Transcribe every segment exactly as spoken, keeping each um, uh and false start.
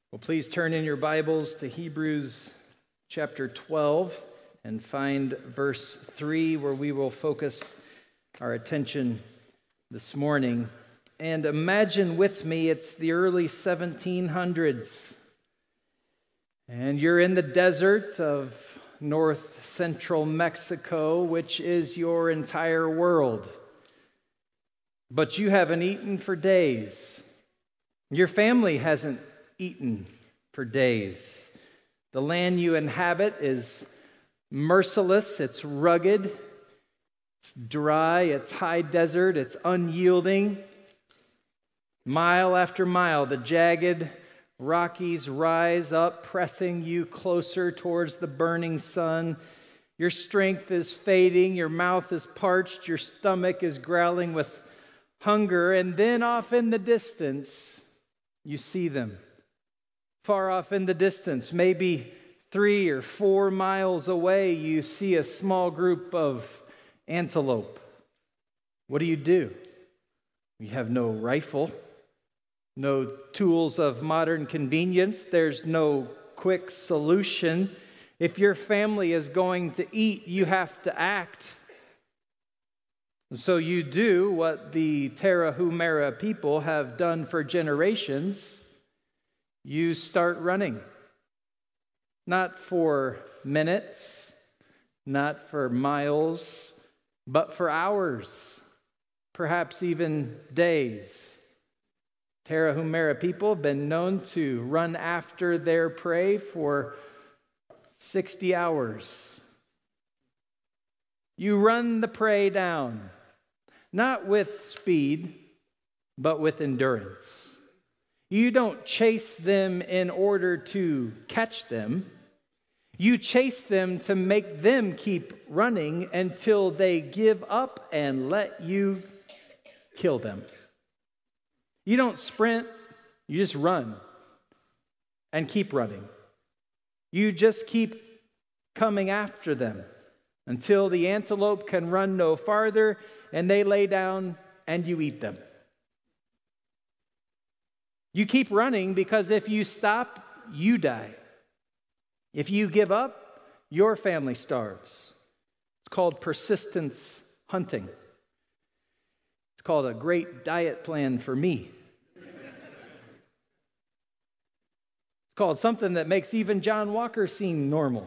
Well, please turn in your Bibles to Hebrews chapter twelve and find verse three, where we will focus our attention this morning. And imagine with me, it's the early seventeen hundreds, and you're in the desert of north central Mexico, which is your entire world. But you haven't eaten for days. Your family hasn't eaten for days. The land you inhabit is merciless, it's rugged, it's dry, it's high desert, it's unyielding. Mile after mile, the jagged Rockies rise up, pressing you closer towards the burning sun. Your strength is fading, your mouth is parched, your stomach is growling with hunger, and then off in the distance, you see them. Far off in the distance, maybe three or four miles away, you see a small group of antelope. What do you do? You have no rifle, no tools of modern convenience. There's no quick solution. If your family is going to eat, you have to act. So you do what the Tarahumara people have done for generations. You start running. Not for minutes, not for miles, but for hours, perhaps even days. Tarahumara people have been known to run after their prey for sixty hours. You run the prey down. Not with speed, but with endurance. You don't chase them in order to catch them. You chase them to make them keep running until they give up and let you kill them. You don't sprint, you just run and keep running. You just keep coming after them until the antelope can run no farther and they lay down and you eat them. You keep running because if you stop, you die. If you give up, your family starves. It's called persistence hunting. It's called a great diet plan for me. It's called something that makes even John Walker seem normal.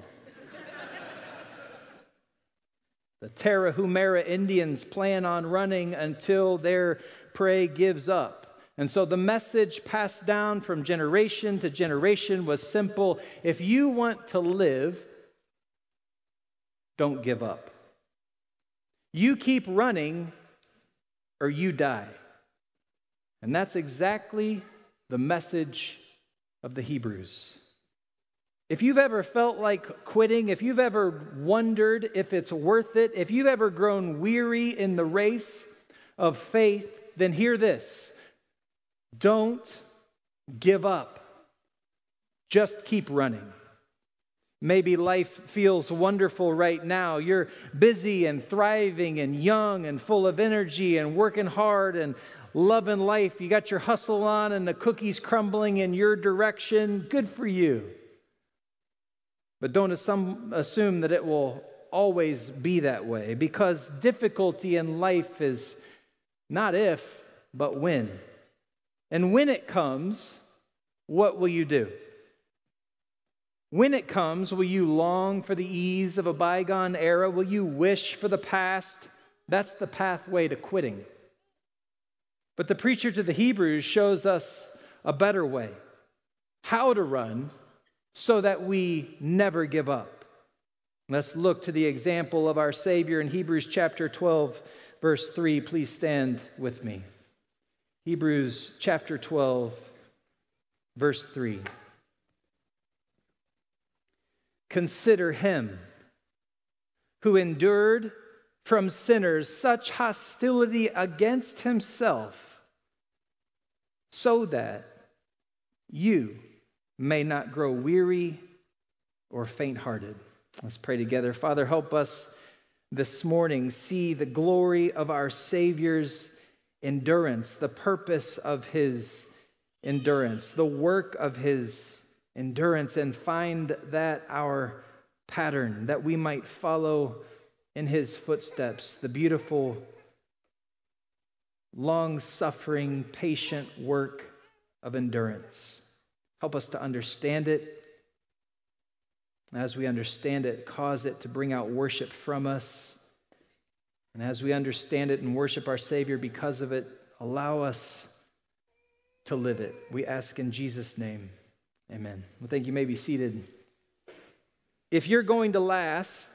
The Tarahumara Indians plan on running until their prey gives up. And so the message passed down from generation to generation was simple. If you want to live, don't give up. You keep running or you die. And that's exactly the message of the Hebrews. If you've ever felt like quitting, if you've ever wondered if it's worth it, if you've ever grown weary in the race of faith, then hear this. Don't give up. Just keep running. Maybe life feels wonderful right now. You're busy and thriving and young and full of energy and working hard and loving life. You got your hustle on and the cookies crumbling in your direction. Good for you. But don't assume that it will always be that way, because difficulty in life is not if, but when. And when it comes, what will you do? When it comes, will you long for the ease of a bygone era? Will you wish for the past? That's the pathway to quitting. But the preacher to the Hebrews shows us a better way, how to run so that we never give up. Let's look to the example of our Savior in Hebrews chapter twelve, verse three. Please stand with me. Hebrews chapter twelve, verse three. Consider him who endured from sinners such hostility against himself, so that you may not grow weary or faint-hearted. Let's pray together. Father, help us this morning see the glory of our Savior's endurance, the purpose of his endurance, the work of his endurance, and find that our pattern, that we might follow in his footsteps, the beautiful, long-suffering, patient work of endurance. Help us to understand it. As we understand it, cause it to bring out worship from us. And as we understand it and worship our Savior because of it, allow us to live it. We ask in Jesus' name, amen. Well, thank you. You may be seated. If you're going to last,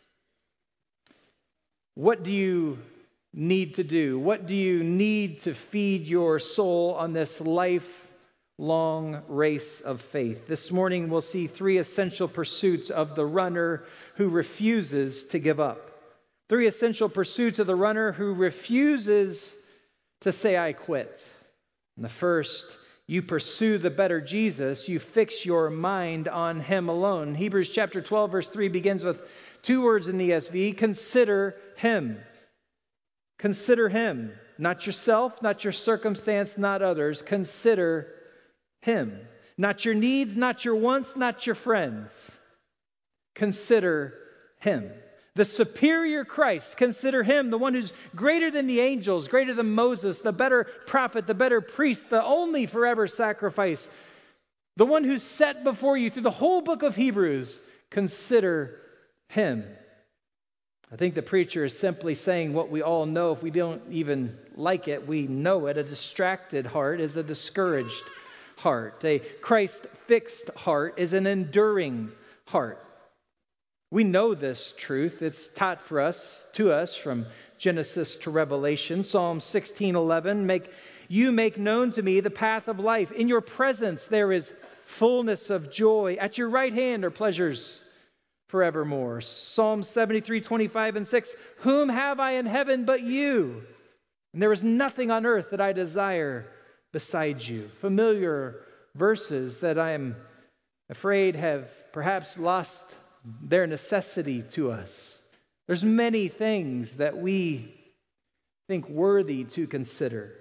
what do you need to do? What do you need to feed your soul on this lifelong race of faith? This morning we'll see three essential pursuits of the runner who refuses to give up. Three essential pursuits of the runner who refuses to say, I quit. And the first, you pursue the better Jesus. You fix your mind on him alone. Hebrews chapter twelve, verse three begins with two words in the E S V. Consider him. Consider him. Not yourself, not your circumstance, not others. Consider him. Not your needs, not your wants, not your friends. Consider him. The superior Christ, consider him, the one who's greater than the angels, greater than Moses, the better prophet, the better priest, the only forever sacrifice, the one who's set before you through the whole book of Hebrews. Consider him. I think the preacher is simply saying what we all know. If we don't even like it, we know it. A distracted heart is a discouraged heart. A Christ-fixed heart is an enduring heart. We know this truth. It's taught for us, to us, from Genesis to Revelation. Psalm sixteen eleven, make, you make known to me the path of life. In your presence there is fullness of joy. At your right hand are pleasures forevermore. Psalm seventy-three twenty-five and six, whom have I in heaven but you? And there is nothing on earth that I desire besides you. Familiar verses that I am afraid have perhaps lost their necessity to us. There's many things that we think worthy to consider.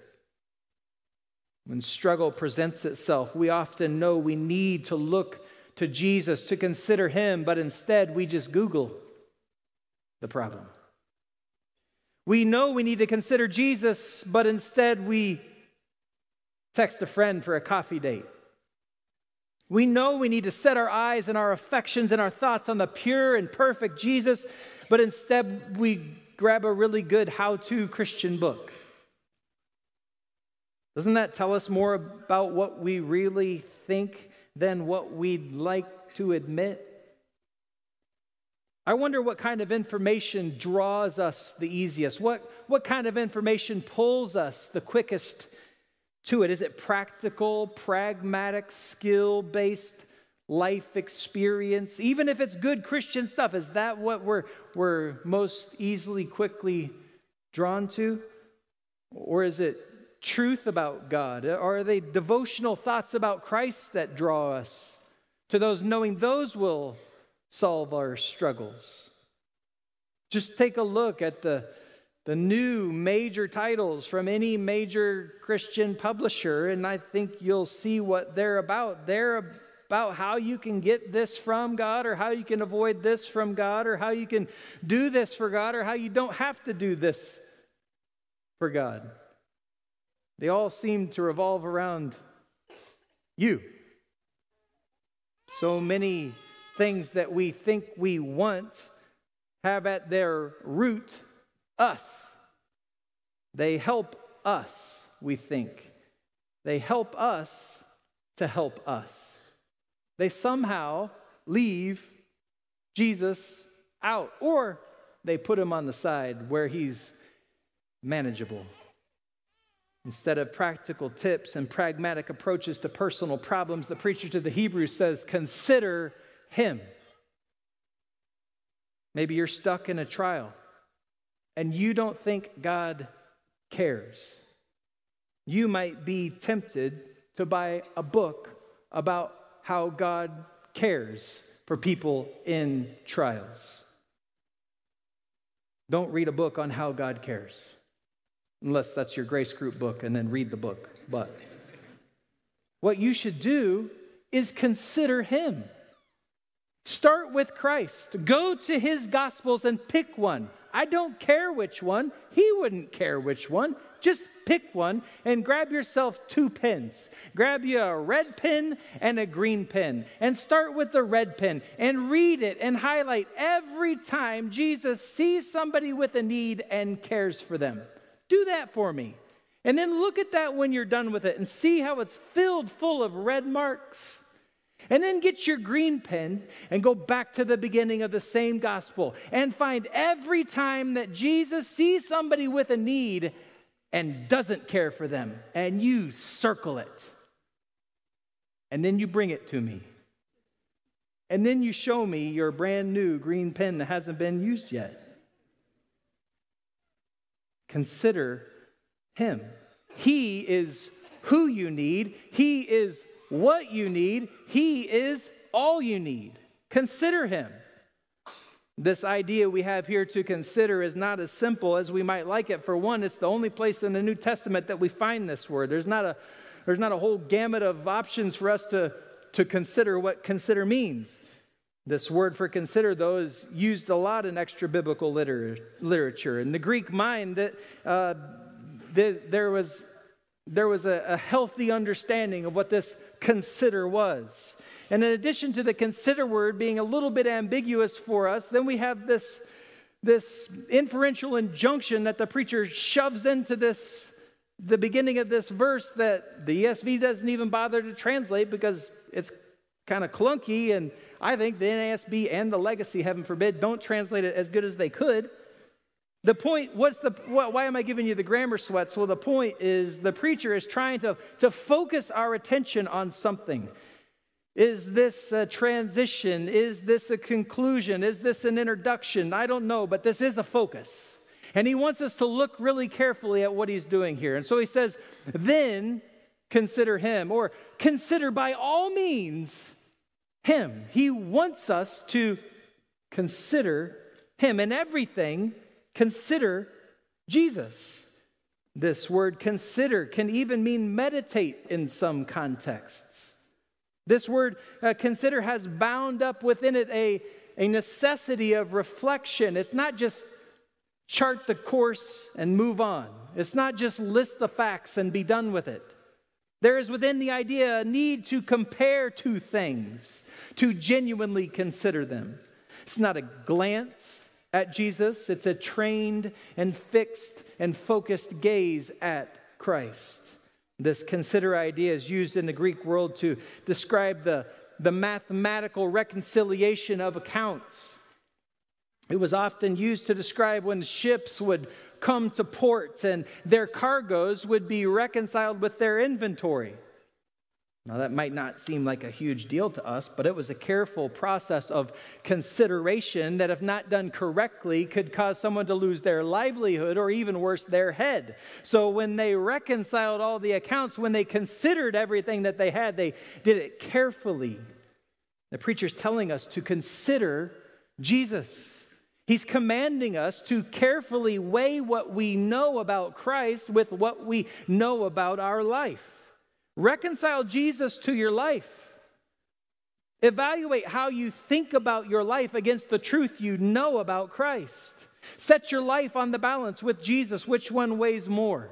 When struggle presents itself, we often know we need to look to Jesus, to consider him, but instead we just Google the problem. We know we need to consider Jesus, but instead we text a friend for a coffee date. We know we need to set our eyes and our affections and our thoughts on the pure and perfect Jesus, but instead we grab a really good how-to Christian book. Doesn't that tell us more about what we really think than what we'd like to admit? I wonder what kind of information draws us the easiest. What, what kind of information pulls us the quickest to it? Is it practical, pragmatic, skill-based life experience? Even if it's good Christian stuff, is that what we're, we're most easily, quickly drawn to? Or is it truth about God? Or are they devotional thoughts about Christ that draw us to those, knowing those will solve our struggles? Just take a look at the The new major titles from any major Christian publisher, and I think you'll see what they're about. They're about how you can get this from God, or how you can avoid this from God, or how you can do this for God, or how you don't have to do this for God. They all seem to revolve around you. So many things that we think we want have at their root us. They help us, we think. They help us to help us. They somehow leave Jesus out, or they put him on the side where he's manageable. Instead of practical tips and pragmatic approaches to personal problems, the preacher to the Hebrews says, consider him. Maybe you're stuck in a trial and you don't think God cares. You might be tempted to buy a book about how God cares for people in trials. Don't read a book on how God cares, unless that's your grace group book, and then read the book. But what you should do is consider him. Start with Christ. Go to his Gospels and pick one. I don't care which one. He wouldn't care which one. Just pick one and grab yourself two pens. Grab you a red pen and a green pen. And start with the red pen and read it and highlight every time Jesus sees somebody with a need and cares for them. Do that for me. And then look at that when you're done with it and see how it's filled full of red marks. And then get your green pen and go back to the beginning of the same gospel and find every time that Jesus sees somebody with a need and doesn't care for them, and you circle it. And then you bring it to me. And then you show me your brand new green pen that hasn't been used yet. Consider him. He is who you need. He is what you need. He is all you need. Consider him. This idea we have here to consider is not as simple as we might like it. For one, it's the only place in the New Testament that we find this word. There's not a, there's not a whole gamut of options for us to, to consider what consider means. This word for consider, though, is used a lot in extra-biblical liter- literature. In the Greek mind, that uh, the, there was, there was a, a healthy understanding of what this consider was. And in addition to the consider word being a little bit ambiguous for us, then we have this, this inferential injunction that the preacher shoves into this, the beginning of this verse that the E S V doesn't even bother to translate because it's kind of clunky, and I think the N A S B and the Legacy, heaven forbid, don't translate it as good as they could. The point, what's the, why am I giving you the grammar sweats? Well, the point is the preacher is trying to, to focus our attention on something. Is this a transition? Is this a conclusion? Is this an introduction? I don't know, but this is a focus. And he wants us to look really carefully at what he's doing here. And so he says, then consider him, or consider by all means him. He wants us to consider him. In everything, consider Jesus. This word consider can even mean meditate in some contexts. This word uh, consider has bound up within it a, a necessity of reflection. It's not just chart the course and move on. It's not just list the facts and be done with it. There is within the idea a need to compare two things, to genuinely consider them. It's not a glance at Jesus. It's a trained and fixed and focused gaze at Christ. This consider idea is used in the Greek world to describe the, the mathematical reconciliation of accounts. It was often used to describe when ships would come to port and their cargoes would be reconciled with their inventory. Now, that might not seem like a huge deal to us, but it was a careful process of consideration that, if not done correctly, could cause someone to lose their livelihood or, even worse, their head. So when they reconciled all the accounts, when they considered everything that they had, they did it carefully. The preacher's telling us to consider Jesus. He's commanding us to carefully weigh what we know about Christ with what we know about our life. Reconcile Jesus to your life. Evaluate how you think about your life against the truth you know about Christ. Set your life on the balance with Jesus. Which one weighs more?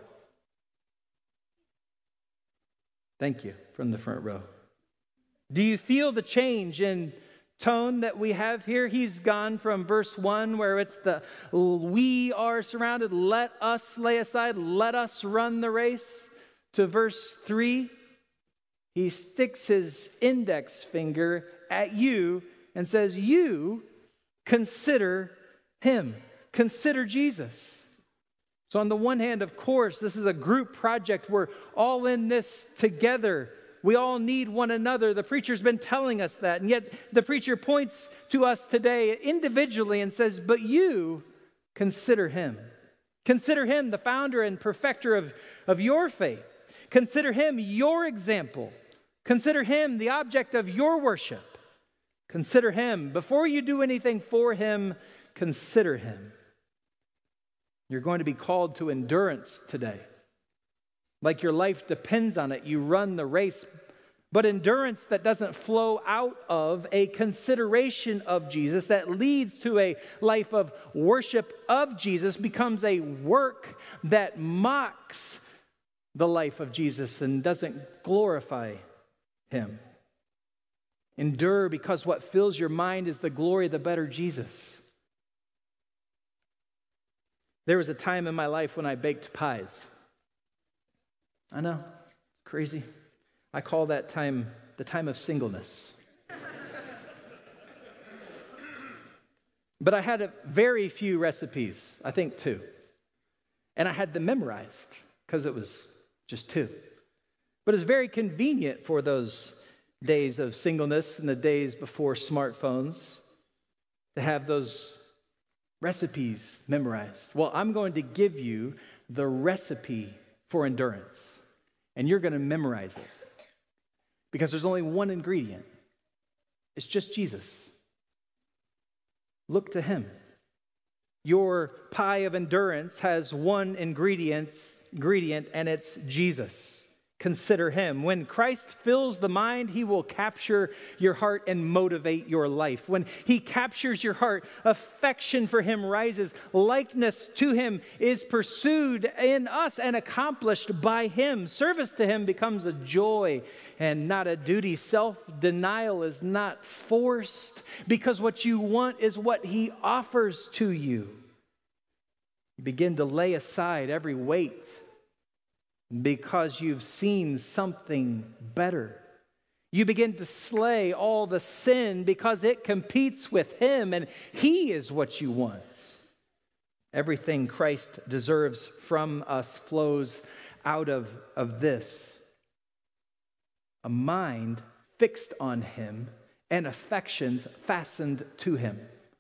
Thank you, from the front row. Do you feel the change in tone that we have here? He's gone from verse one, where it's the we are surrounded, let us lay aside, let us run the race, to verse three. He sticks his index finger at you and says, you consider him. Consider Jesus. So on the one hand, of course, this is a group project. We're all in this together. We all need one another. The preacher's been telling us that. And yet the preacher points to us today individually and says, but you consider him. Consider him the founder and perfecter of, of your faith. Consider him your example. Consider him the object of your worship. Consider him. Before you do anything for him, consider him. You're going to be called to endurance today. Like your life depends on it. You run the race But endurance that doesn't flow out of a consideration of Jesus, that leads to a life of worship of Jesus, becomes a work that mocks the life of Jesus and doesn't glorify him. Endure because what fills your mind is the glory of the better Jesus. There was a time in my life when I baked pies. I know, crazy. I call that time the time of singleness. But I had a very few recipes, I think two. And I had them memorized because it was just two. But it's very convenient for those days of singleness and the days before smartphones to have those recipes memorized. Well, I'm going to give you the recipe for endurance, and you're going to memorize it. Because there's only one ingredient. It's just Jesus. Look to him. Your pie of endurance has one ingredient, ingredient, and it's Jesus. Consider him. When Christ fills the mind, he will capture your heart and motivate your life. When he captures your heart, affection for him rises. Likeness to him is pursued in us and accomplished by him. Service to him becomes a joy and not a duty. Self-denial is not forced because what you want is what he offers to you. You begin to lay aside every weight because you've seen something better. You begin to slay all the sin because it competes with him and he is what you want. Everything Christ deserves from us flows out of, of this. A mind fixed on him and affections fastened to him.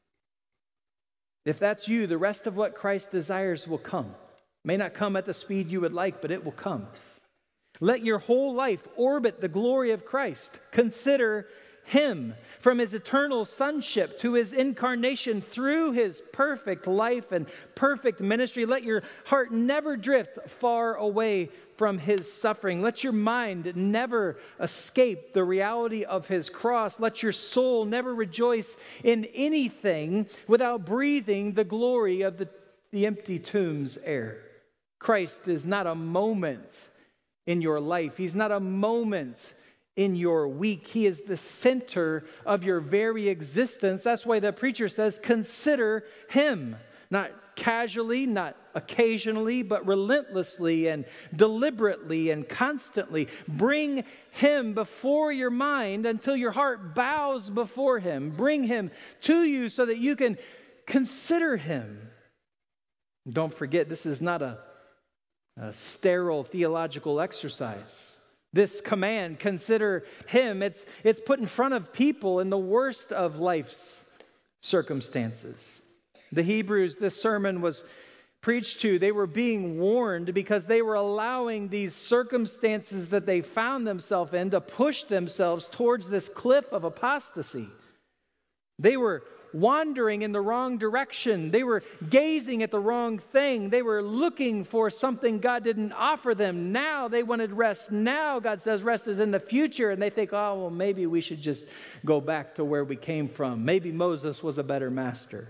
If that's you, the rest of what Christ desires will come. May not come at the speed you would like, but it will come. Let your whole life orbit the glory of Christ. Consider him from his eternal sonship to his incarnation through his perfect life and perfect ministry. Let your heart never drift far away from his suffering. Let your mind never escape the reality of his cross. Let your soul never rejoice in anything without breathing the glory of the, the empty tomb's air. Christ is not a moment in your life. He's not a moment in your week. He is the center of your very existence. That's why the preacher says, consider him. Not casually, not occasionally, but relentlessly and deliberately and constantly. Bring him before your mind until your heart bows before him. Bring him to you so that you can consider him. Don't forget, this is not a A sterile theological exercise. This command, consider him, it's, it's put in front of people in the worst of life's circumstances. The Hebrews, this sermon was preached to, they were being warned because they were allowing these circumstances that they found themselves in to push themselves towards this cliff of apostasy. They were wandering in the wrong direction. They were gazing at the wrong thing. They were looking for something God didn't offer them. Now they wanted rest. Now God says rest is in the future. And they think, oh, well, maybe we should just go back to where we came from. Maybe Moses was a better master.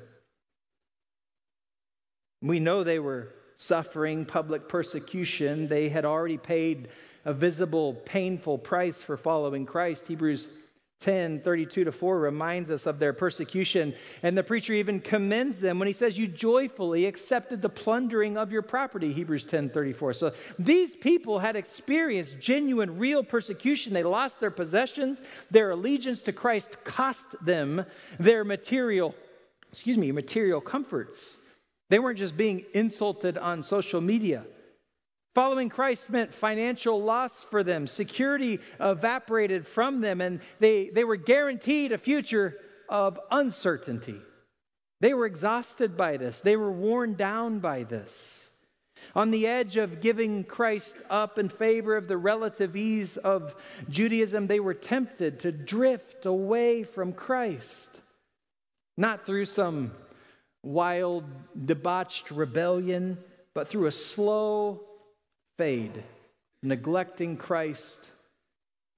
We know they were suffering public persecution. They had already paid a visible, painful price for following Christ. Hebrews ten, thirty-two to four reminds us of their persecution. And the preacher even commends them when he says, you joyfully accepted the plundering of your property, Hebrews ten, thirty-four. So these people had experienced genuine, real persecution. They lost their possessions. Their allegiance to Christ cost them their material, excuse me, material comforts. They weren't just being insulted on social media. Following Christ meant financial loss for them. Security evaporated from them, and they, they were guaranteed a future of uncertainty. They were exhausted by this. They were worn down by this. On the edge of giving Christ up in favor of the relative ease of Judaism, they were tempted to drift away from Christ. Not through some wild, debauched rebellion, but through a slow fade, neglecting Christ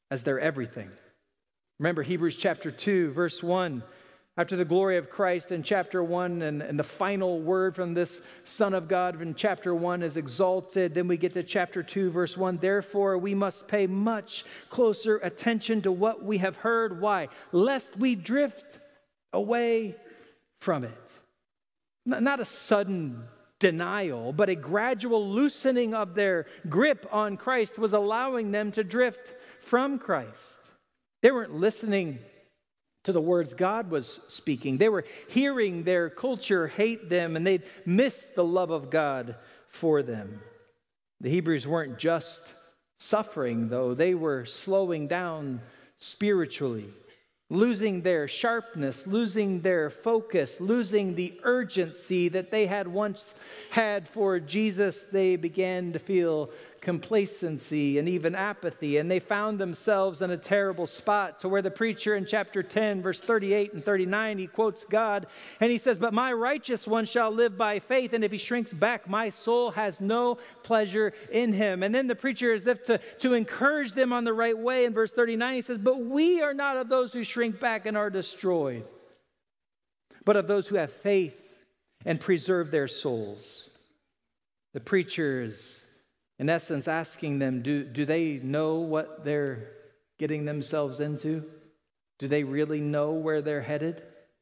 as their everything. Remember Hebrews chapter two, verse one. After the glory of Christ in chapter one, and, and the final word from this Son of God in chapter one is exalted, then we get to chapter two, verse one. Therefore, we must pay much closer attention to what we have heard. Why? Lest we drift away from it. Not a sudden denial, but a gradual loosening of their grip on Christ was allowing them to drift from Christ. They weren't listening to the words God was speaking. They were hearing their culture hate them, and they'd missed the love of God for them. The Hebrews weren't just suffering, though. They were slowing down spiritually, losing their sharpness, losing their focus, losing the urgency that they had once had for Jesus. They began to feel complacency and even apathy, and they found themselves in a terrible spot to where the preacher in chapter ten, verse thirty-eight and thirty-nine, he quotes God, and he says, "But my righteous one shall live by faith, and if he shrinks back, my soul has no pleasure in him." And then the preacher, as if to, to encourage them on the right way, in verse thirty-nine, he says, "But we are not of those who shrink back and are destroyed, but of those who have faith and preserve their souls." The preacher is, in essence, asking them, do, do they know what they're getting themselves into? Do they really know where they're headed?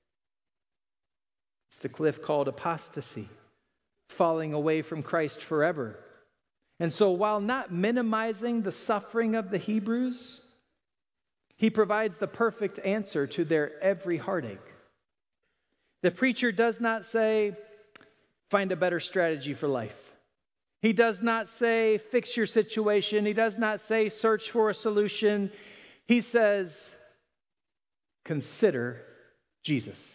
It's the cliff called apostasy, falling away from Christ forever. And so while not minimizing the suffering of the Hebrews, he provides the perfect answer to their every heartache. The preacher does not say, find a better strategy for life. He does not say, fix your situation. He does not say, search for a solution. He says, consider Jesus.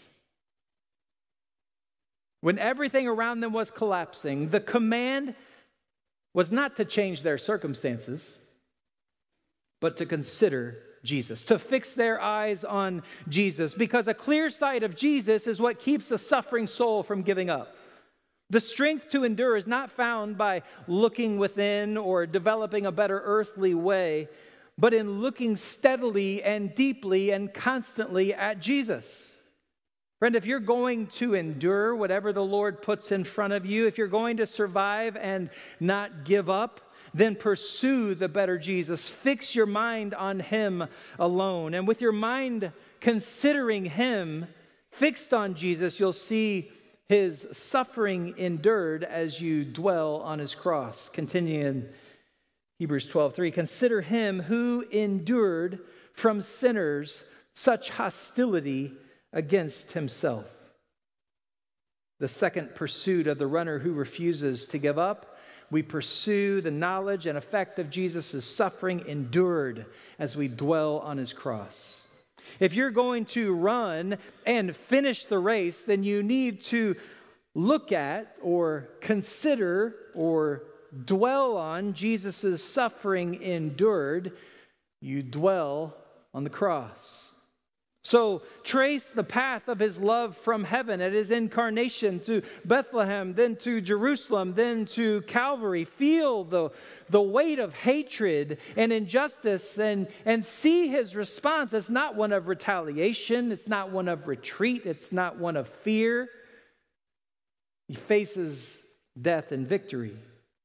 When everything around them was collapsing, the command was not to change their circumstances, but to consider Jesus, to fix their eyes on Jesus, because a clear sight of Jesus is what keeps a suffering soul from giving up. The strength to endure is not found by looking within or developing a better earthly way, but in looking steadily and deeply and constantly at Jesus. Friend, if you're going to endure whatever the Lord puts in front of you, if you're going to survive and not give up, then pursue the better Jesus. Fix your mind on Him alone. And with your mind considering Him, fixed on Jesus, you'll see His suffering endured as you dwell on His cross. Continue in Hebrews twelve three. Consider Him who endured from sinners such hostility against Himself. The second pursuit of the runner who refuses to give up. We pursue the knowledge and effect of Jesus' suffering endured as we dwell on His cross. If you're going to run and finish the race, then you need to look at or consider or dwell on Jesus' suffering endured. You dwell on the cross. So trace the path of His love from heaven at His incarnation to Bethlehem, then to Jerusalem, then to Calvary. Feel the, the weight of hatred and injustice and, and see His response. It's not one of retaliation. It's not one of retreat. It's not one of fear. He faces death and victory.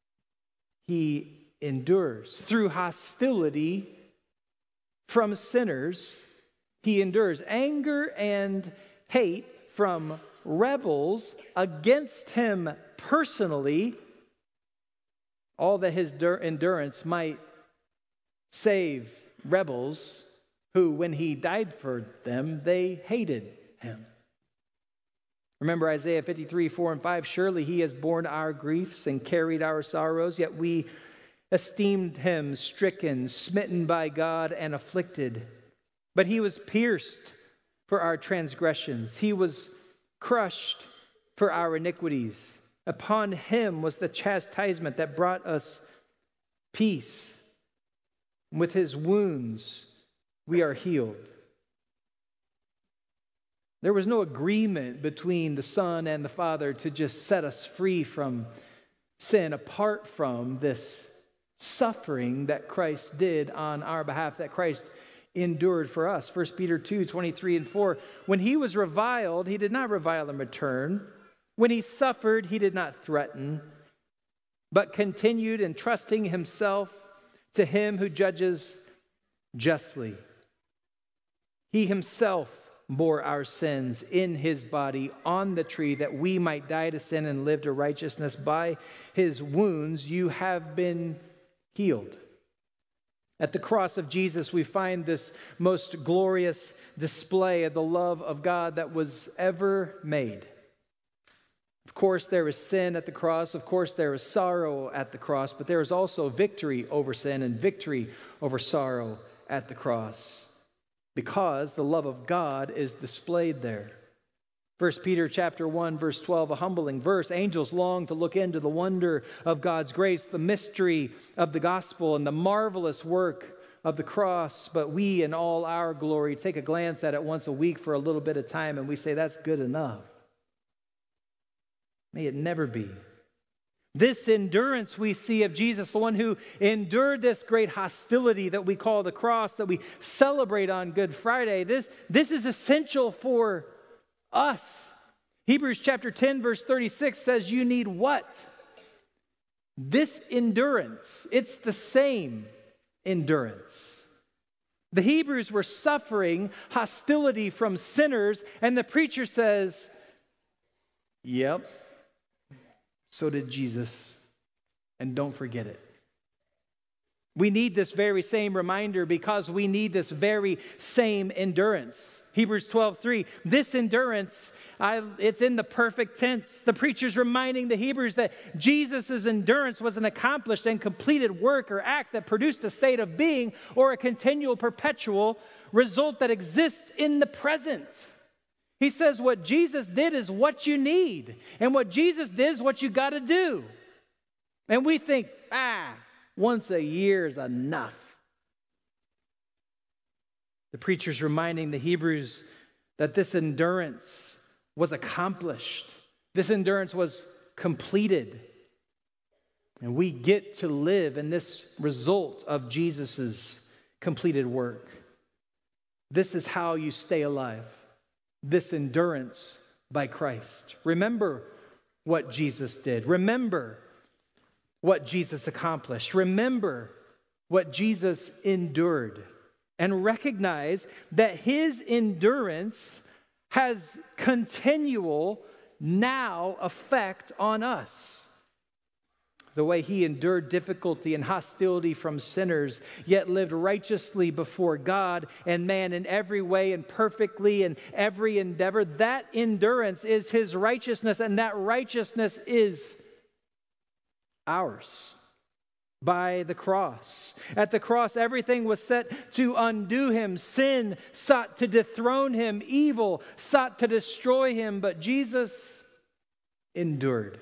He endures through hostility from sinners. He endures anger and hate from rebels against Him personally, all that His endurance might save rebels who, when He died for them, they hated Him. Remember Isaiah fifty-three, four and five, surely He has borne our griefs and carried our sorrows, yet we esteemed Him stricken, smitten by God, and afflicted. But He was pierced for our transgressions. He was crushed for our iniquities. Upon Him was the chastisement that brought us peace. With His wounds, we are healed. There was no agreement between the Son and the Father to just set us free from sin apart from this suffering that Christ did on our behalf, that Christ endured for us. First Peter two, twenty-three and four. When he was reviled, he did not revile in return. When he suffered, he did not threaten, but continued entrusting himself to him who judges justly. He himself bore our sins in his body on the tree, that we might die to sin and live to righteousness. By his wounds you have been healed. At the cross of Jesus, we find this most glorious display of the love of God that was ever made. Of course, there is sin at the cross. Of course, there is sorrow at the cross. But there is also victory over sin and victory over sorrow at the cross, because the love of God is displayed there. First Peter chapter one, verse twelve, a humbling verse. Angels long to look into the wonder of God's grace, the mystery of the gospel, and the marvelous work of the cross. But we, in all our glory, take a glance at it once a week for a little bit of time, and we say, that's good enough. May it never be. This endurance we see of Jesus, the one who endured this great hostility that we call the cross, that we celebrate on Good Friday, this, this is essential for us. Hebrews chapter ten, verse thirty-six says you need what? This endurance. It's the same endurance. The Hebrews were suffering hostility from sinners, and the preacher says, yep, so did Jesus, and don't forget it. We need this very same reminder because we need this very same endurance. Hebrews twelve three, this endurance, I, it's in the perfect tense. The preacher's reminding the Hebrews that Jesus' endurance was an accomplished and completed work or act that produced a state of being or a continual, perpetual result that exists in the present. He says what Jesus did is what you need. And what Jesus did is what you got to do. And we think, ah, once a year is enough. The preacher's reminding the Hebrews that this endurance was accomplished. This endurance was completed. And we get to live in this result of Jesus' completed work. This is how you stay alive. This endurance by Christ. Remember what Jesus did. Remember what Jesus accomplished. Remember what Jesus endured. And recognize that his endurance has continual now effect on us. The way he endured difficulty and hostility from sinners, yet lived righteously before God and man in every way and perfectly in every endeavor. That endurance is his righteousness, and that righteousness is ours by the cross. At the cross, everything was set to undo him. Sin sought to dethrone him. Evil sought to destroy him. But Jesus endured.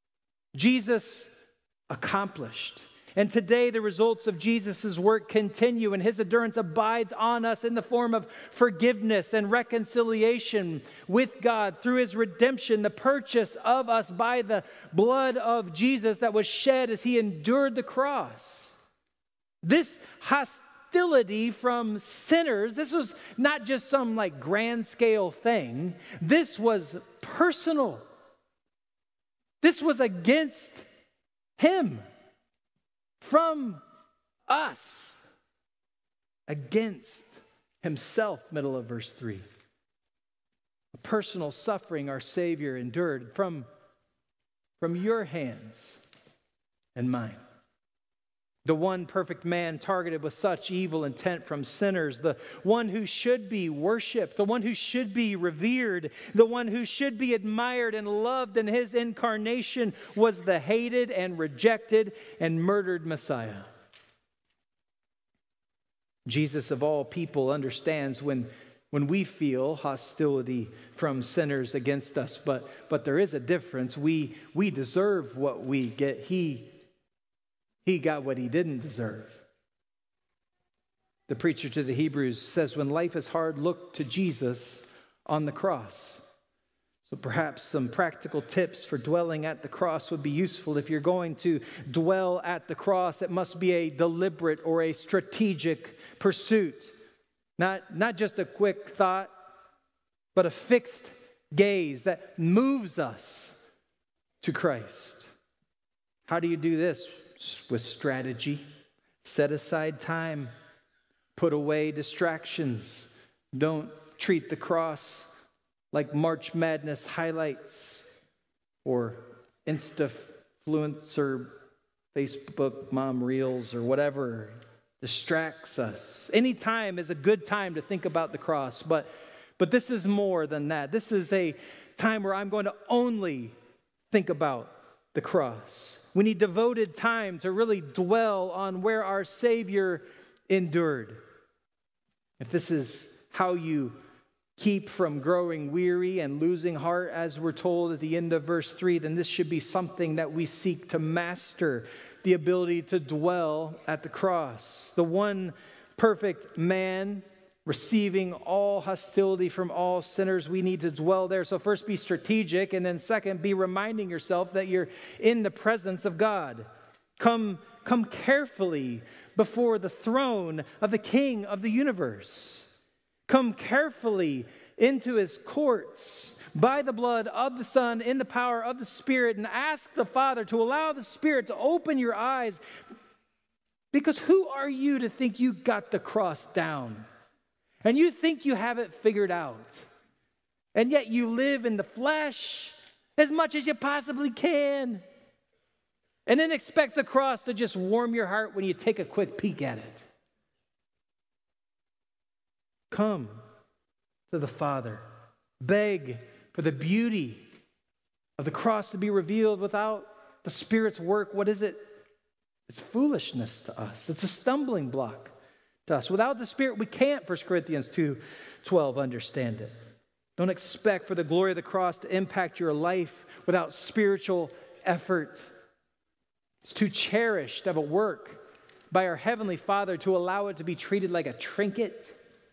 Jesus accomplished. And today the results of Jesus' work continue, and his endurance abides on us in the form of forgiveness and reconciliation with God through his redemption, the purchase of us by the blood of Jesus that was shed as he endured the cross. This hostility from sinners, this was not just some like grand scale thing. This was personal. This was against him, from us, against himself, middle of verse three. A personal suffering our Savior endured from, from your hands and mine. The one perfect man targeted with such evil intent from sinners, the one who should be worshiped, the one who should be revered, the one who should be admired and loved in his incarnation, was the hated and rejected and murdered Messiah. Jesus of all people understands when, when we feel hostility from sinners against us, but, but there is a difference. We, we deserve what we get. He He got what he didn't deserve. The preacher to the Hebrews says, when life is hard, look to Jesus on the cross. So perhaps some practical tips for dwelling at the cross would be useful. If you're going to dwell at the cross, it must be a deliberate or a strategic pursuit. Not, not just a quick thought, but a fixed gaze that moves us to Christ. How do you do this? With strategy. Set aside time. Put away distractions. Don't treat the cross like March Madness highlights or Instafluencer, Facebook mom reels, or whatever distracts us. Any time is a good time to think about the cross, but, but this is more than that. This is a time where I'm going to only think about the cross. We need devoted time to really dwell on where our Savior endured. If this is how you keep from growing weary and losing heart, as we're told at the end of verse three, then this should be something that we seek to master, the ability to dwell at the cross. The one perfect man receiving all hostility from all sinners, we need to dwell there. So first, be strategic, and then second, be reminding yourself that you're in the presence of God. Come, come carefully before the throne of the King of the universe. Come carefully into his courts by the blood of the Son, in the power of the Spirit, and ask the Father to allow the Spirit to open your eyes. Because who are you to think you got the cross down? And you think you have it figured out? And yet you live in the flesh as much as you possibly can. And then expect the cross to just warm your heart when you take a quick peek at it. Come to the Father. Beg for the beauty of the cross to be revealed. Without the Spirit's work, what is it? It's foolishness to us. It's a stumbling block to us. Without the Spirit, we can't, First Corinthians two twelve, understand it. Don't expect for the glory of the cross to impact your life without spiritual effort. It's too cherished of a work by our Heavenly Father to allow it to be treated like a trinket.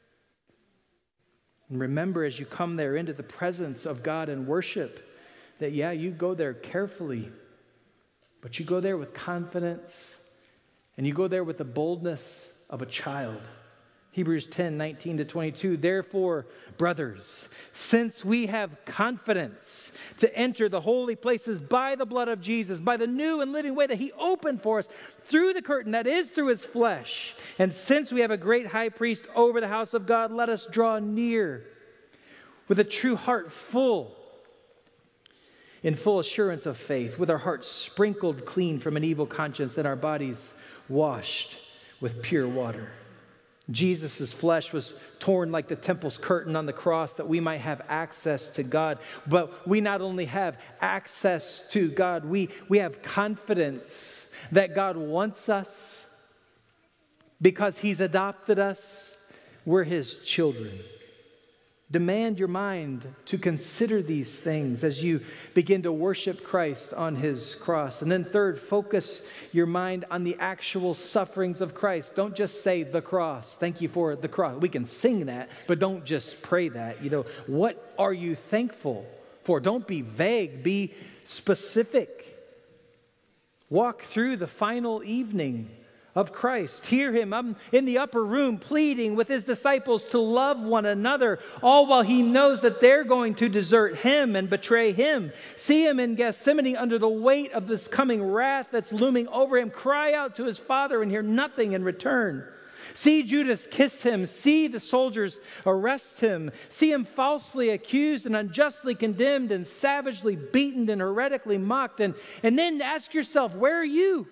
And remember, as you come there into the presence of God and worship, that yeah, you go there carefully, but you go there with confidence, and you go there with the boldness of a child. Hebrews ten, nineteen to twenty-two, therefore, brothers, since we have confidence to enter the holy places by the blood of Jesus, by the new and living way that he opened for us through the curtain, that is through his flesh, and since we have a great high priest over the house of God, let us draw near with a true heart full, in full assurance of faith, with our hearts sprinkled clean from an evil conscience and our bodies washed with pure water. Jesus' flesh was torn like the temple's curtain on the cross that we might have access to God. But we not only have access to God, we, we have confidence that God wants us because he's adopted us. We're his children. Demand your mind to consider these things as you begin to worship Christ on his cross. And then third, focus your mind on the actual sufferings of Christ. Don't just say the cross. Thank you for the cross. We can sing that, but don't just pray that. You know, what are you thankful for? Don't be vague. Be specific. Walk through the final evening of Christ. Hear him I'm in the upper room pleading with his disciples to love one another, all while he knows that they're going to desert him and betray him. See him in Gethsemane under the weight of this coming wrath that's looming over him, cry out to his Father and hear nothing in return. See Judas kiss him. See the soldiers arrest him. See him falsely accused and unjustly condemned and savagely beaten and heretically mocked. And, and then ask yourself, where are you?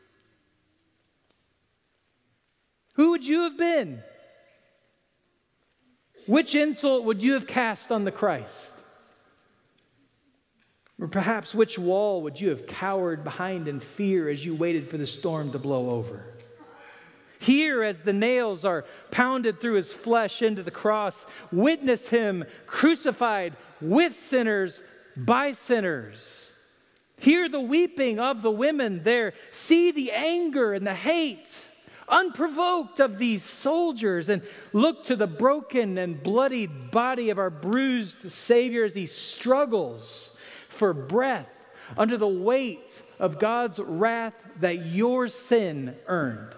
Who would you have been? Which insult would you have cast on the Christ? Or perhaps which wall would you have cowered behind in fear as you waited for the storm to blow over? Here, as the nails are pounded through his flesh into the cross, witness him crucified with sinners by sinners. Hear the weeping of the women there. See the anger and the hate unprovoked of these soldiers and look to the broken and bloodied body of our bruised Savior as he struggles for breath under the weight of God's wrath that your sin earned.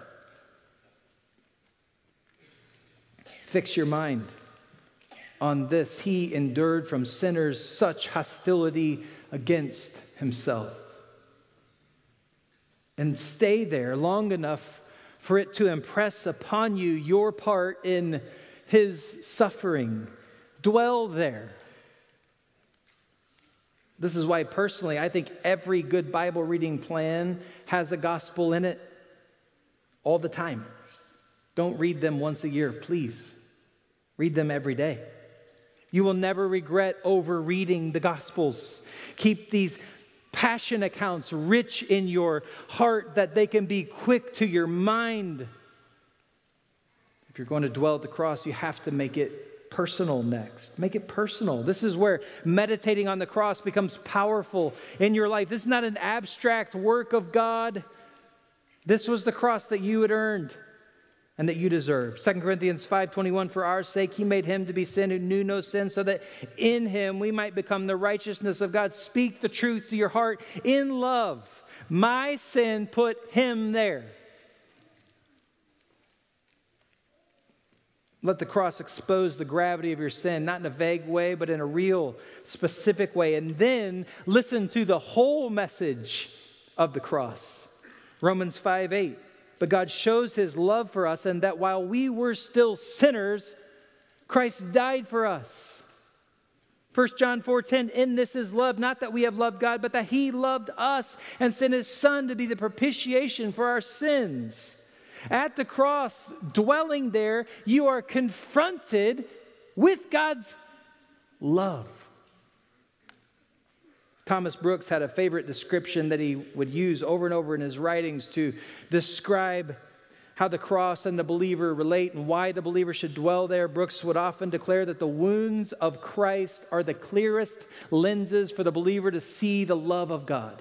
Fix your mind on this. He endured from sinners such hostility against himself. And stay there long enough for it to impress upon you your part in his suffering. Dwell there. This is why personally I think every good Bible reading plan has a gospel in it all the time. Don't read them once a year, please. Read them every day. You will never regret over-reading the Gospels. Keep these passion accounts rich in your heart that they can be quick to your mind. If you're going to dwell at the cross, you have to make it personal next. Make it personal. This is where meditating on the cross becomes powerful in your life. This is not an abstract work of God. This was the cross that you had earned and that you deserve. Second Corinthians five twenty-one, for our sake he made him to be sin who knew no sin, so that in him we might become the righteousness of God. Speak the truth to your heart in love. My sin put him there. Let the cross expose the gravity of your sin, not in a vague way, but in a real, specific way. And then listen to the whole message of the cross. Romans five eight. But God shows his love for us, and that while we were still sinners, Christ died for us. First John four ten, in this is love, not that we have loved God, but that he loved us and sent his Son to be the propitiation for our sins. At the cross, dwelling there, you are confronted with God's love. Thomas Brooks had a favorite description that he would use over and over in his writings to describe how the cross and the believer relate and why the believer should dwell there. Brooks would often declare that the wounds of Christ are the clearest lenses for the believer to see the love of God.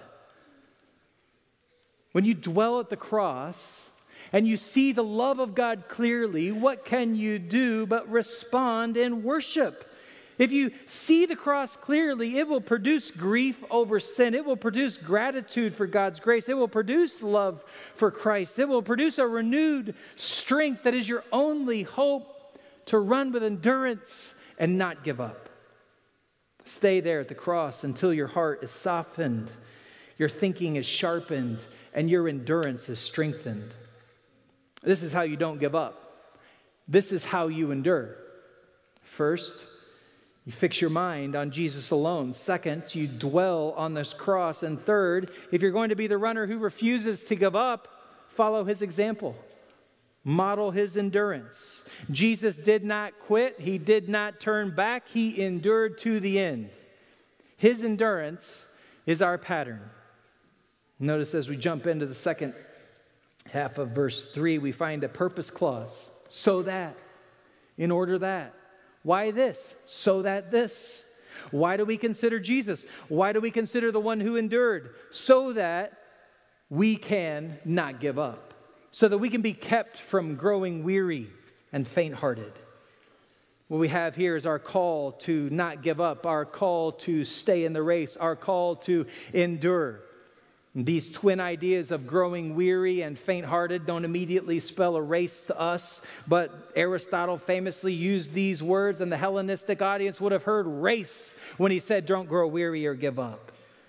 When you dwell at the cross and you see the love of God clearly, what can you do but respond in worship? If you see the cross clearly, it will produce grief over sin. It will produce gratitude for God's grace. It will produce love for Christ. It will produce a renewed strength that is your only hope to run with endurance and not give up. Stay there at the cross until your heart is softened, your thinking is sharpened, and your endurance is strengthened. This is how you don't give up. This is how you endure. First, you fix your mind on Jesus alone. Second, you dwell on this cross. And third, if you're going to be the runner who refuses to give up, follow his example. Model his endurance. Jesus did not quit. He did not turn back. He endured to the end. His endurance is our pattern. Notice as we jump into the second half of verse three, we find a purpose clause. So that, in order that. Why this? So that this. Why do we consider Jesus? Why do we consider the one who endured? So that we can not give up. So that we can be kept from growing weary and faint-hearted. What we have here is our call to not give up, our call to stay in the race, our call to endure. These twin ideas of growing weary and faint-hearted don't immediately spell a race to us, but Aristotle famously used these words, and the Hellenistic audience would have heard race when he said, don't grow weary or give up.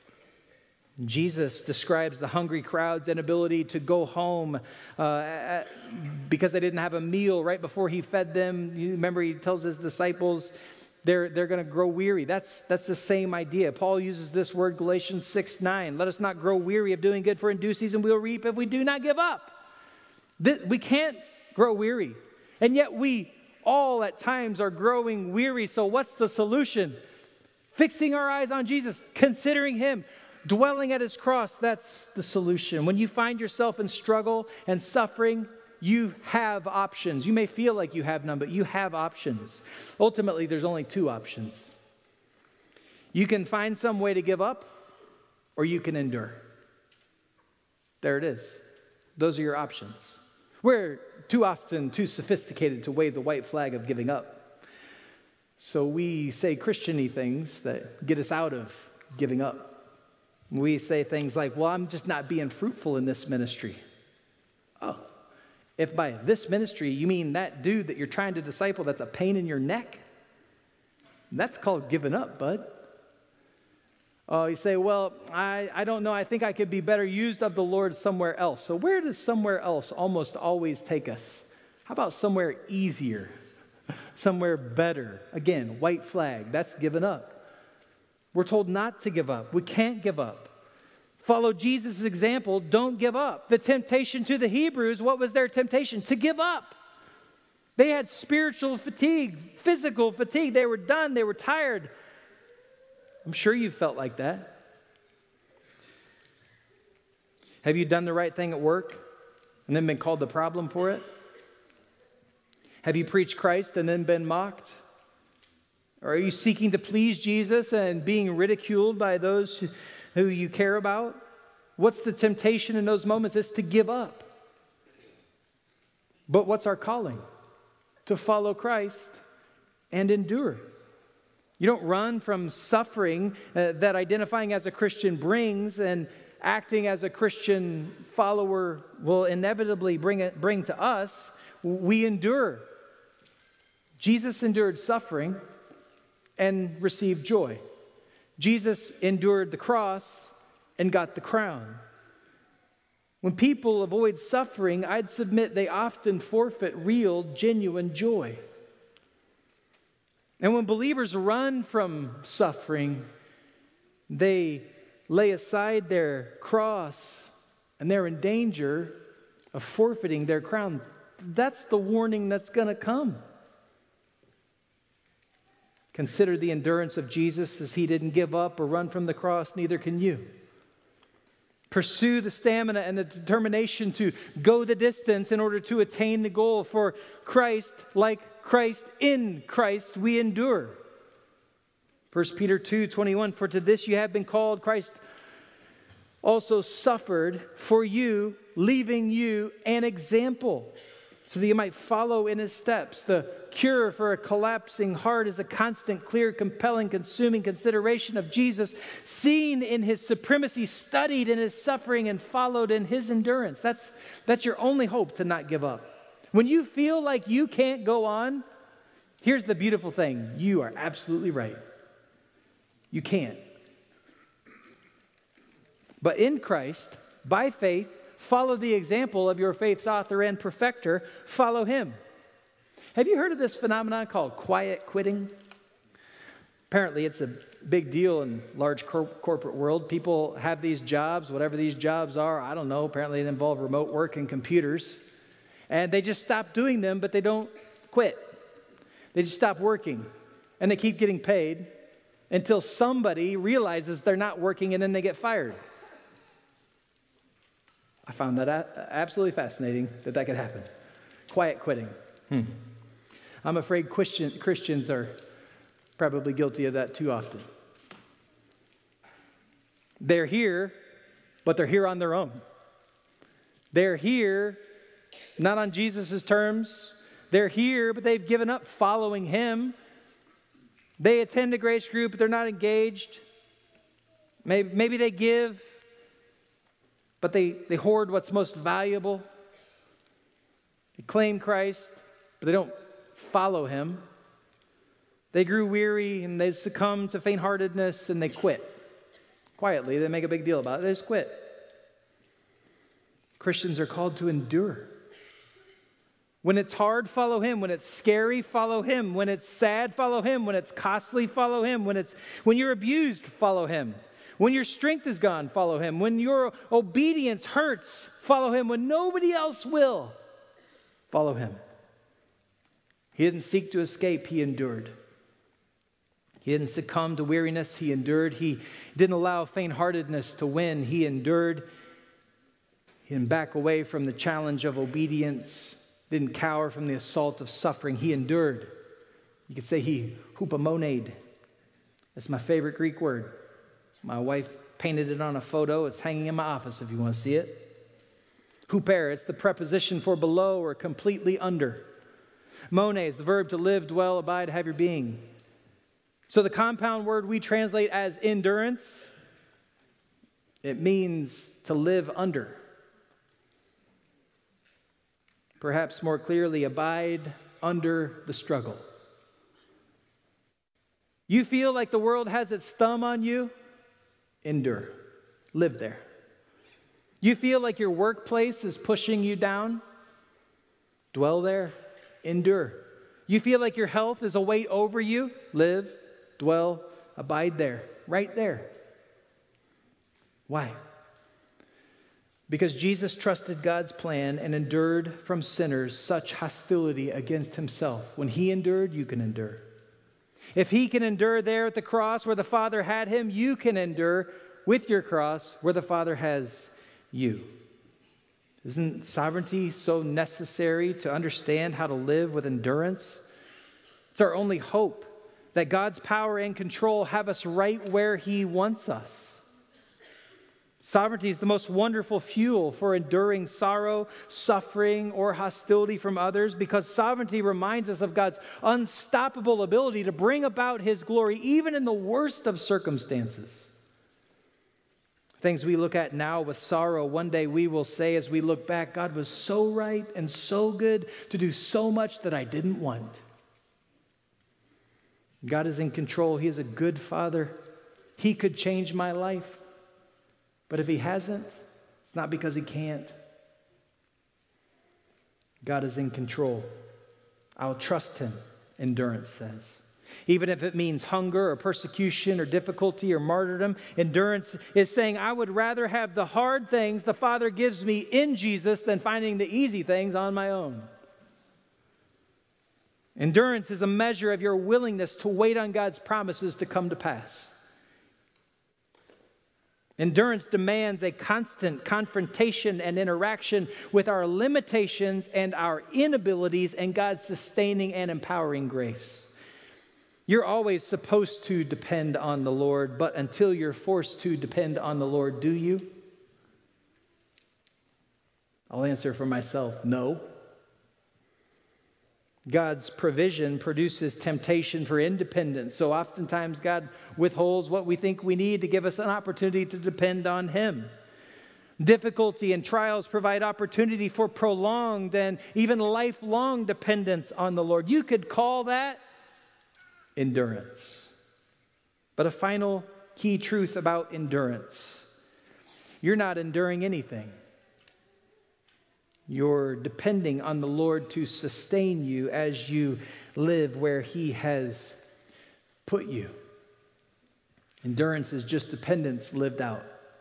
Jesus describes the hungry crowd's inability to go home uh, because they didn't have a meal right before he fed them. You remember he tells his disciples, They're, they're going to grow weary. That's, that's the same idea. Paul uses this word, Galatians six nine. Let us not grow weary of doing good, for in due season we'll reap if we do not give up. This, we can't grow weary. And yet we all at times are growing weary. So what's the solution? Fixing our eyes on Jesus, considering him, dwelling at his cross. That's the solution. When you find yourself in struggle and suffering, you have options. You may feel like you have none, but you have options. Ultimately, there's only two options. You can find some way to give up, or you can endure. There it is. Those are your options. We're too often too sophisticated to wave the white flag of giving up. So we say Christian-y things that get us out of giving up. We say things like, well, I'm just not being fruitful in this ministry. Oh, if by this ministry you mean that dude that you're trying to disciple that's a pain in your neck, that's called giving up, bud. Oh, you say, well, I, I don't know. I think I could be better used of the Lord somewhere else. So where does somewhere else almost always take us? How about somewhere easier? Somewhere better? Again, white flag. That's giving up. We're told not to give up. We can't give up. Follow Jesus' example. Don't give up. The temptation to the Hebrews, what was their temptation? To give up. They had spiritual fatigue, physical fatigue. They were done. They were tired. I'm sure you felt like that. Have you done the right thing at work and then been called the problem for it? Have you preached Christ and then been mocked? Or are you seeking to please Jesus and being ridiculed by those who, who you care about? What's the temptation in those moments? It's to give up. But what's our calling? To follow Christ and endure. You don't run from suffering uh, that identifying as a Christian brings, and acting as a Christian follower will inevitably bring it, bring to us. We endure. Jesus endured suffering and received joy. Jesus endured the cross and got the crown. When people avoid suffering, I'd submit they often forfeit real, genuine joy. And when believers run from suffering, they lay aside their cross and they're in danger of forfeiting their crown. That's the warning that's going to come. Consider the endurance of Jesus, as he didn't give up or run from the cross, neither can you. Pursue the stamina and the determination to go the distance in order to attain the goal. For Christ, like Christ, in Christ we endure. First Peter two twenty-one, for to this you have been called. Christ also suffered for you, leaving you an example, so that you might follow in his steps. The cure for a collapsing heart is a constant, clear, compelling, consuming consideration of Jesus, seen in his supremacy, studied in his suffering, and followed in his endurance. That's, that's your only hope to not give up. When you feel like you can't go on, here's the beautiful thing. You are absolutely right. You can't. But in Christ, by faith, follow the example of your faith's author and perfecter. Follow him. Have you heard of this phenomenon called quiet quitting? Apparently, it's a big deal in large cor- corporate world. People have these jobs, whatever these jobs are. I don't know. Apparently, they involve remote work and computers. And they just stop doing them, but they don't quit. They just stop working. And they keep getting paid until somebody realizes they're not working, and then they get fired. I found that a- absolutely fascinating that that could happen. Quiet quitting. Hmm. I'm afraid Christian, Christians are probably guilty of that too often. They're here, but they're here on their own. They're here, not on Jesus' terms. They're here, but they've given up following him. They attend a grace group, but they're not engaged. Maybe, maybe they give, but they, they hoard what's most valuable. They claim Christ, but they don't follow him. They grew weary and they succumb to faint-heartedness and they quit. Quietly, they make a big deal about it. They just quit. Christians are called to endure. When it's hard, follow him. When it's scary, follow him. When it's sad, follow him. When it's costly, follow him. When it's when you're abused, follow him. When your strength is gone, follow him. When your obedience hurts, follow him. When nobody else will, follow him. He didn't seek to escape, he endured. He didn't succumb to weariness, he endured. He didn't allow faint-heartedness to win, he endured. He didn't back away from the challenge of obedience, didn't cower from the assault of suffering, he endured. You could say he hupomoned. That's my favorite Greek word. My wife painted it on a photo. It's hanging in my office if you want to see it. Huper is the preposition for below or completely under. Mone is the verb to live, dwell, abide, have your being. So the compound word we translate as endurance, it means to live under. Perhaps more clearly, abide under the struggle. You feel like the world has its thumb on you? Endure. Live there. You feel like your workplace is pushing you down? Dwell there. Endure. You feel like your health is a weight over you? Live, dwell, abide there. Right there. Why? Because Jesus trusted God's plan and endured from sinners such hostility against himself. When he endured, you can endure. If he can endure there at the cross where the Father had him, you can endure with your cross where the Father has you. Isn't sovereignty so necessary to understand how to live with endurance? It's our only hope that God's power and control have us right where he wants us. Sovereignty is the most wonderful fuel for enduring sorrow, suffering, or hostility from others, because sovereignty reminds us of God's unstoppable ability to bring about his glory even in the worst of circumstances. Things we look at now with sorrow, one day we will say as we look back, God was so right and so good to do so much that I didn't want. God is in control. He is a good Father. He could change my life. But if he hasn't, it's not because he can't. God is in control. I'll trust him, endurance says. Even if it means hunger or persecution or difficulty or martyrdom, endurance is saying, I would rather have the hard things the Father gives me in Jesus than finding the easy things on my own. Endurance is a measure of your willingness to wait on God's promises to come to pass. Endurance demands a constant confrontation and interaction with our limitations and our inabilities and God's sustaining and empowering grace. You're always supposed to depend on the Lord, but until you're forced to depend on the Lord, do you? I'll answer for myself, no. God's provision produces temptation for independence. So oftentimes God withholds what we think we need to give us an opportunity to depend on him. Difficulty and trials provide opportunity for prolonged and even lifelong dependence on the Lord. You could call that endurance. But a final key truth about endurance: you're not enduring anything. You're depending on the Lord to sustain you as you live where he has put you. Endurance is just dependence lived out.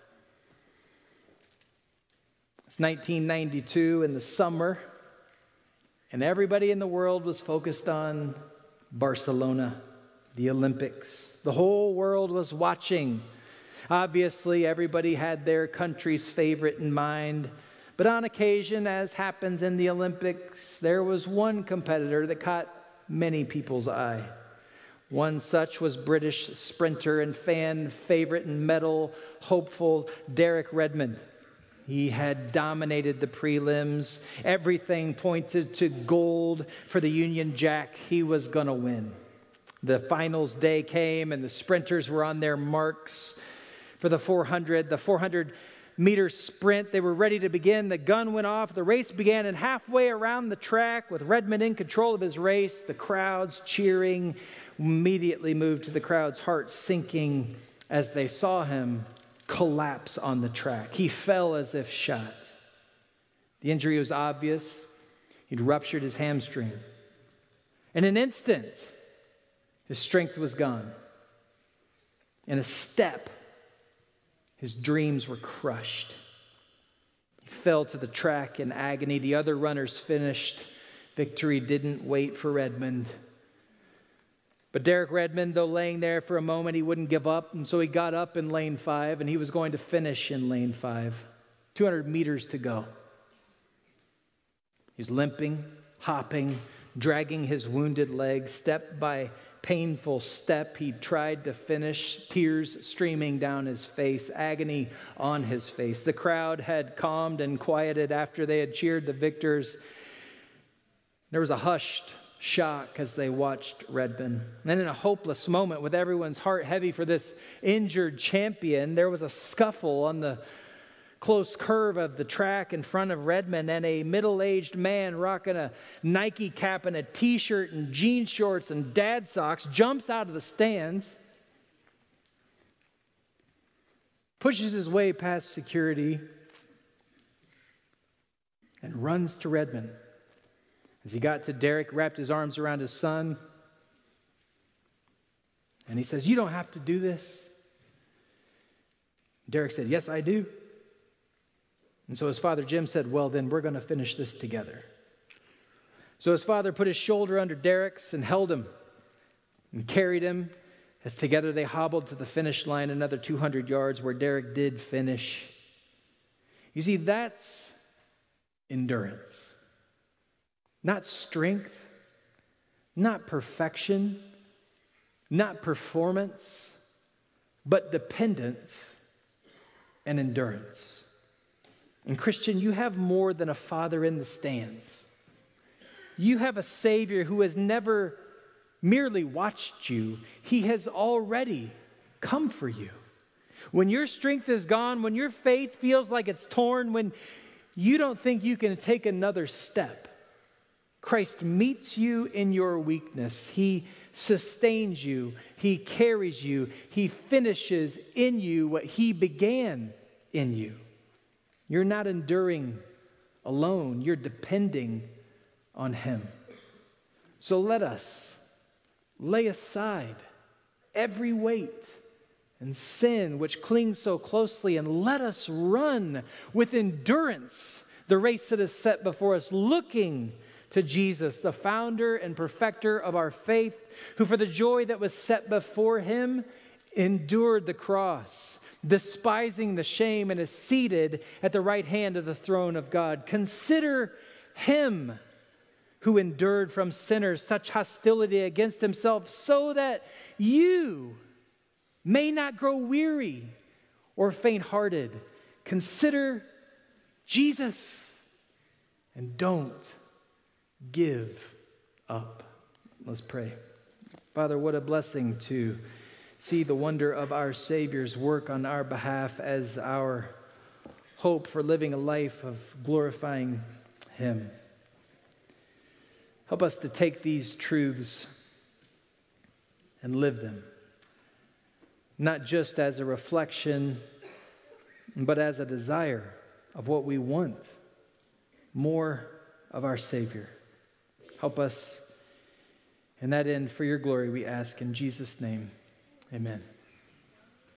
It's nineteen ninety-two in the summer, and everybody in the world was focused on Barcelona, the Olympics. The whole world was watching. Obviously, everybody had their country's favorite in mind. But on occasion, as happens in the Olympics, there was one competitor that caught many people's eye. One such was British sprinter and fan favorite and medal hopeful Derek Redmond. He had dominated the prelims. Everything pointed to gold for the Union Jack. He was going to win. The finals day came and the sprinters were on their marks for the four hundred. The four hundred meter sprint, they were ready to begin. The gun went off. The race began, and halfway around the track, with Redmond in control of his race, the crowds cheering immediately moved to the crowd's heart sinking as they saw him collapse on the track. He fell as if shot. The injury was obvious. He'd ruptured his hamstring. In an instant, his strength was gone. In a step, his dreams were crushed. He fell to the track in agony. The other runners finished. Victory didn't wait for Redmond. But Derek Redmond, though laying there for a moment, he wouldn't give up. And so he got up in lane five, and he was going to finish in lane five. two hundred meters to go. He's limping, hopping, dragging his wounded leg, step by painful step. He tried to finish, tears streaming down his face, agony on his face. The crowd had calmed and quieted after they had cheered the victors. There was a hushed shock as they watched Redmond. And then in a hopeless moment, with everyone's heart heavy for this injured champion, there was a scuffle on the close curve of the track in front of Redmond, and a middle-aged man rocking a Nike cap and a t-shirt and jean shorts and dad socks jumps out of the stands, pushes his way past security, and runs to Redmond. As he got to Derek, wrapped his arms around his son, and he says, "You don't have to do this." Derek said, "Yes, I do." And so his father Jim said, "Well, then we're going to finish this together." So his father put his shoulder under Derek's and held him and carried him as together they hobbled to the finish line, another two hundred yards where Derek did finish. You see, that's endurance. Not strength, not perfection, not performance, but dependence and endurance. And Christian, you have more than a father in the stands. You have a Savior who has never merely watched you. He has already come for you. When your strength is gone, when your faith feels like it's torn, when you don't think you can take another step, Christ meets you in your weakness. He sustains you. He carries you. He finishes in you what He began in you. You're not enduring alone. You're depending on Him. So let us lay aside every weight and sin which clings so closely, and let us run with endurance the race that is set before us, looking to Jesus, the founder and perfecter of our faith, who for the joy that was set before Him endured the cross, despising the shame, and is seated at the right hand of the throne of God. Consider Him who endured from sinners such hostility against Himself, so that you may not grow weary or faint-hearted. Consider Jesus and don't give up. Let's pray. Father, what a blessing to see the wonder of our Savior's work on our behalf as our hope for living a life of glorifying Him. Help us to take these truths and live them, not just as a reflection, but as a desire of what we want, more of our Savior. Help us in that end for your glory, we ask in Jesus' name. Amen.